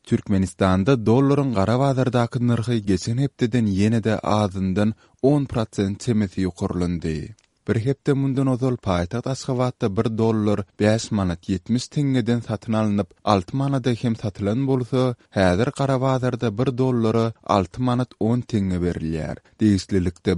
Türkmenistanda dollaryň gara bazardaky narhy geçen hepdeden ýene-de azyndan 10% temesi ýokurlandy. Bir hepde mundan ozal paýtaxt Aşgabatda $1 5 manat 70 tengeden satyn alynıp 6 manada hem satylan bolsa, häzir gara bazarda $1 6 manat 10 tenge berilýär. Değişlilikde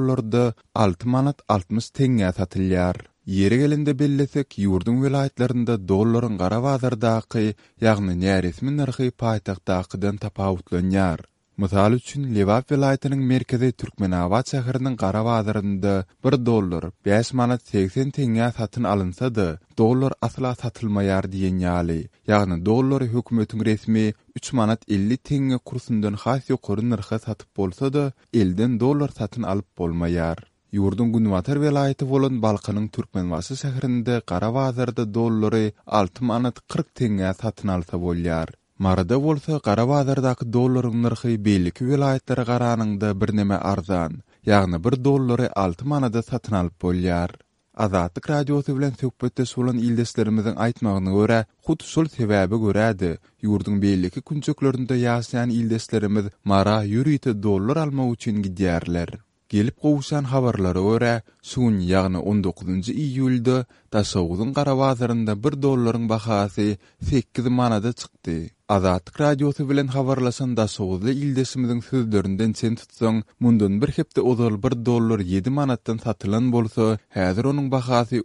$1 6 manat 60 tenge satylýar. Yeri gelende bellesek, ýurdun vilayetlerinde dollaryň gara bazardaky, ýagny näresmi narhy paýtaxtdakydan tapawutlanýar. Mysal üçin Lewap vilayetiniň merkezi Türkmenabad şäheriniň gara bazarynda $1 5 manat 80 tenge satyn alynsa-da, dollar asla satylmaýar diýen ýaly. Ýagny dollary hökümetiň resmi 3 manat 50 tenge kursundan has ýokary narha satyp bolsa-da, elden dollar satyn alyp bolmaýar. Ýurdun Günwatar vilayeti bolan Balkanyň Türkmenbaşy şäherinde gara bazarda dollary 6 manat 40 tenge satyn alsa bolýar. Marada bolsa gara bazardaky dollaryň narhy beýleki vilayetlere garanyňda birneme arzan, ýagny $1 6 manada satyn alyp bolýar. Azatlyk radiosy bilen söhbetde bolan ildeslerimiziň aýtmagyna görä, hut şol sebäbi görädi. Ýurdun beýleki künçeklerinde ýaşaýan ildeslerimiz mara ýürüýte dollar almak üçin gidýärler. Gelip gowuşan habarlara görä, şuň ýagny 19 iýulda Daşoğuzyň gara bazarynda $1 bahasy 8 manada çykdy. Azatlyk radiosy bilen habarlaşan Daşoğuzly ildesimiziň sözlerinden sen tutsaň, mundan bir hepde ozal $1 7 manatdan satylan bolsa, häzir onuň bahasy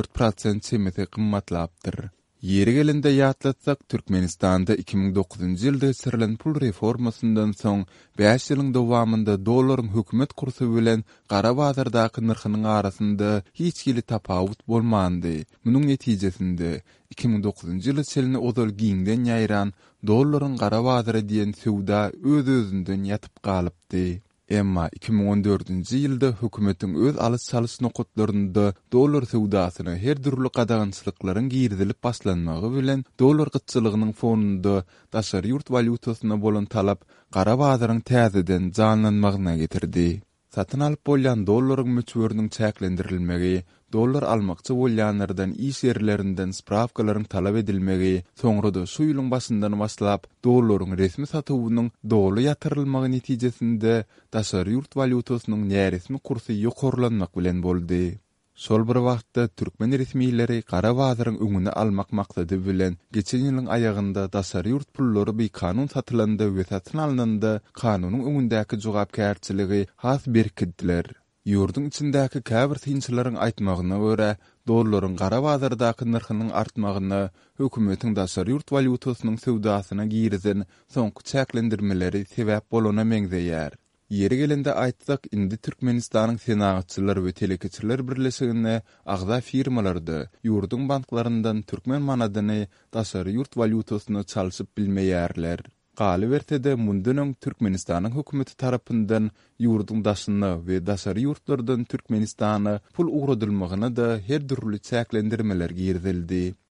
14% semeti gymmatlapdyr. Yeri gelende ýatlatsak, Türkmenistanda 2009 ýylda geçirilen pul reformasyndan soň 5 ýylyň dowamında dollaryň hökümet kursu bilen gara bazardaky narhynyň arasynda hiç gili tapawut bolmandy. Munyň netijesinde 2009 ýyly çelini ozal giňden ýaýran dollaryň gara bazara diýen sowda öz-özünden ýatyp galypdy. Emma 2014 ýylda hökümetiň öz alys-salys nokotlarynda dollar sowdasyna her türlü gadagynçylyklaryň girdilip başlanmagy bilen dollar gytçylygynyň fonunda daşary ýurt valutasyna bolan talap gara bazaryň täzeden janlanmagyna getirdi. Satyn alyp bolýan dollaryň möçberiniň çäklendirilmegi, dollar almakçy bolýanlardan iş yerlerinden spravkalaryň talap edilmegi, soňra-da şu ýylyň başyndan başlap dollaryň resmi satywynyň dogry ýatyrylmagy netijesinde daşary ýurt valutasynyň näresmi kursy ýokurlanmak bilen boldy. Şol bir wagtda Türkmen resmiýetleri gara bazaryň öňüne almak maksady bilen geçen ýylyň aýagynda daşary ýurt pullary bir kanun satylanda we satyn alynanda kanunyň öňündäki jogapkärçiligi has berkitdiler. Ýurdun içindäki käbir synçylaryň aýtmagyna görä, dollaryň gara bazardaky narhynyň artmagyna hökümetiň daşary ýurt valutasynyň sowdasyna girisen soňky çäklendirmeleri sebäp bolana meňzeýär. Yeri gelende aýtsak, indi Türkmenistanyň senagatçylar we telekeçiler birleşigine agza firmalarda ýurdun banklaryndan türkmen manadyny daşary ýurt valutasyna çalyşyp bilmeýärler. Galy berse-de mundan Türkmenistanyň hökümeti tarapyndan ýurdun daşyny we daşary ýurtlardan Türkmenistana pul ugradylmagyna da her türlü çäklendirmeler girdildi.